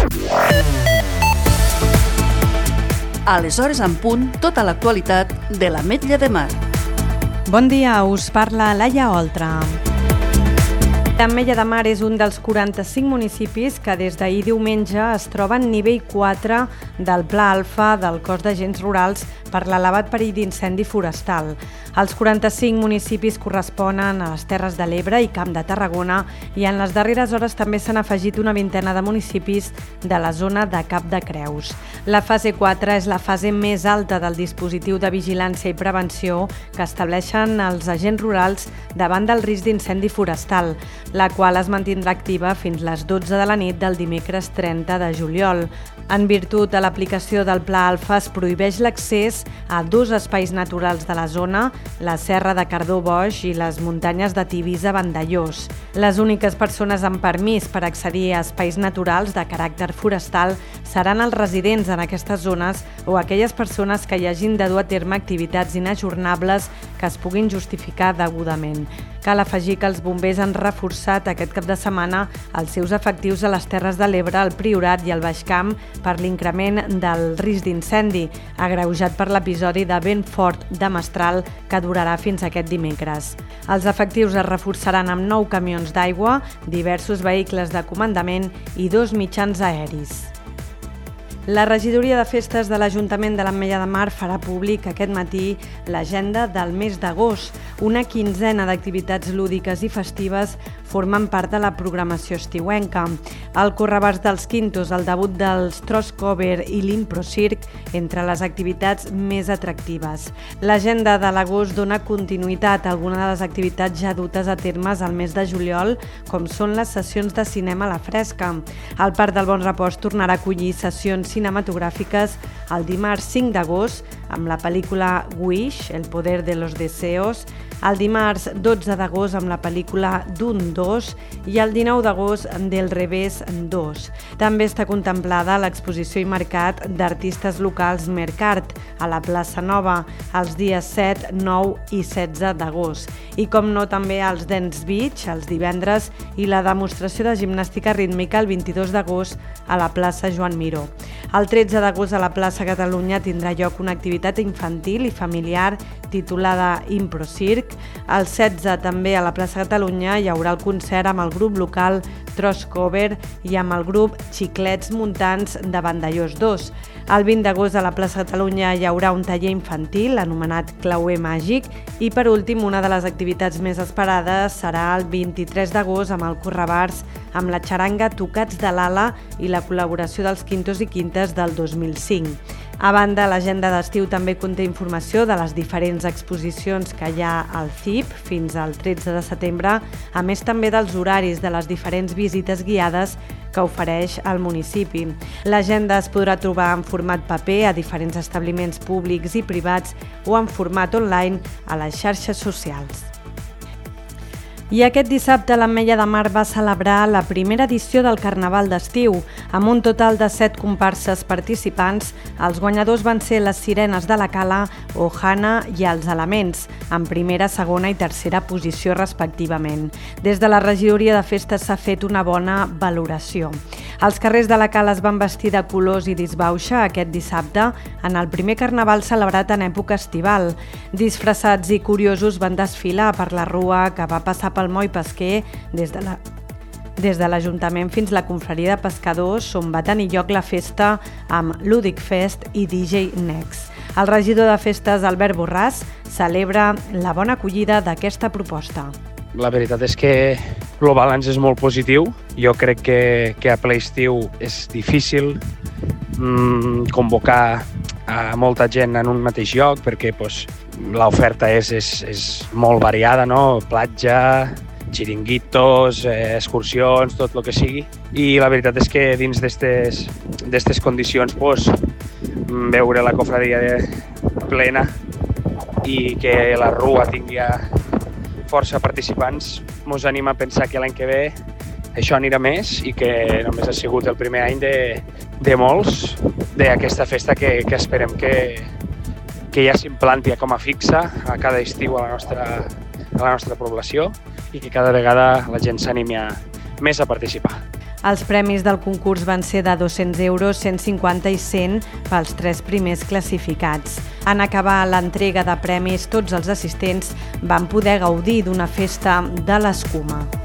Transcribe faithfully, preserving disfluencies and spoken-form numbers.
Aleshores en punt, tota l'actualitat de l'Ametlla de Mar. Bon dia, us parla Laia Oltra. L'Ametlla de Mar és un dels quaranta-cinc municipis que des d'ahir diumenge es troba en nivell quatre del Pla Alfa del Cos d'Agents Rurals per l'elevat perill d'incendi forestal. Els quaranta-cinc municipis corresponen a les Terres de l'Ebre i Camp de Tarragona i en les darreres hores també s'han afegit una vintena de municipis de la zona de Cap de Creus. La fase quatre és la fase més alta del dispositiu de vigilància i prevenció que estableixen els agents rurals davant del risc d'incendi forestal, la qual es mantindrà activa fins les dotze de la nit del dimecres trenta de juliol. En virtut de l'aplicació del Pla Alfa es prohibeix l'accés a dos espais naturals de la zona, la Serra de Cardó Boix i les muntanyes de Tivisa Vandellós. Les úniques persones amb permís per accedir a espais naturals de caràcter forestal seran els residents en aquestes zones o aquelles persones que hi hagin de dur a terme activitats inajornables que es puguin justificar degudament. Cal afegir que els bombers han reforçat aquest cap de setmana els seus efectius a les Terres de l'Ebre, el Priorat i el Baix Camp per l'increment del risc d'incendi, agreujat per l'episodi de vent fort de mestral que durarà fins aquest dimecres. Els efectius es reforçaran amb nou camions d'aigua, diversos vehicles de comandament i dos mitjans aeris. La regidoria de festes de l'Ajuntament de l'Ametlla de Mar farà públic aquest matí l'agenda del mes d'agost. Una quinzena d'activitats lúdiques i festives formen part de la programació estiuenca. El Correbars dels Quintos, el debut dels Troscover i l'Improcirc entre les activitats més atractives. L'agenda de l'agost dona continuïtat a algunes de les activitats ja dutes a termes al mes de juliol, com són les sessions de cinema a la fresca. El Parc del Bon Repòs tornarà a acollir sessions cinematogràfiques el dimarts cinc d'agost amb la pel·lícula Wish, El poder de los deseos, el dimarts dotze d'agost amb la pel·lícula Dune dos i el dinou d'agost Del revés dos. També està contemplada l'exposició i mercat d'artistes locals Mercart a la plaça Nova els dies set, nou i setze d'agost. I com no també els Dance Beach els divendres i la demostració de gimnàstica rítmica el vint-i-dos d'agost a la plaça Joan Miró. El tretze d'agost a la plaça Catalunya tindrà lloc una activitat infantil i familiar titulada Improcirc. El setze també a la plaça Catalunya hi haurà el concert amb el grup local Troscover i amb el grup Xiclets Muntants de Vandellós dos. El vint d'agost a la plaça Catalunya hi haurà un taller infantil anomenat Clauer Màgic i per últim una de les activitats més esperades serà el vint-i-tres d'agost amb el Correbars amb la xaranga Tocats de l'Ala i la col·laboració dels Quintos i Quintes del dos mil cinc. A banda, l'agenda d'estiu també conté informació de les diferents exposicions que hi ha al C I P fins al tretze de setembre, a més també dels horaris de les diferents visites guiades que ofereix el municipi. L'agenda es podrà trobar en format paper a diferents establiments públics i privats o en format online a les xarxes socials. I aquest dissabte l'Ametlla de Mar va celebrar la primera edició del Carnaval d'estiu. Amb un total de set comparses participants, els guanyadors van ser les Sirenes de la Cala, Ohana i els Elements, en primera, segona i tercera posició respectivament. Des de la regidoria de festes s'ha fet una bona valoració. Els carrers de la Cala es van vestir de colors i disbauxa aquest dissabte en el primer carnaval celebrat en època estival. Disfressats i curiosos van desfilar per la rua que va passar pel moll pesquer des de la des de l'Ajuntament fins la confraria de pescadors, on va tenir lloc la festa amb Ludic Fest i D J Next. El regidor de festes, Albert Borràs, celebra la bona acollida d'aquesta proposta. La veritat és que el balanç és molt positiu. Jo crec que, que a ple estiu és difícil mmm, convocar a molta gent en un mateix lloc perquè pues, l'oferta és, és, és molt variada, no? Platja, xiringuitos, eh, excursions, tot el que sigui. I la veritat és que dins d'aquestes condicions pues, veure la cofradia plena i que la rua tingui força participants mos anima a pensar que l'any que ve això anirà més i que només ha sigut el primer any de, de molts d'aquesta festa que, que esperem que, que ja s'implanti com a fixa a cada estiu a la nostra, a la nostra població i que cada vegada la gent s'animi més a participar. Els premis del concurs van ser de dos-cents euros, cent cinquanta i cent pels tres primers classificats. En acabar l'entrega de premis, tots els assistents van poder gaudir d'una festa de l'escuma.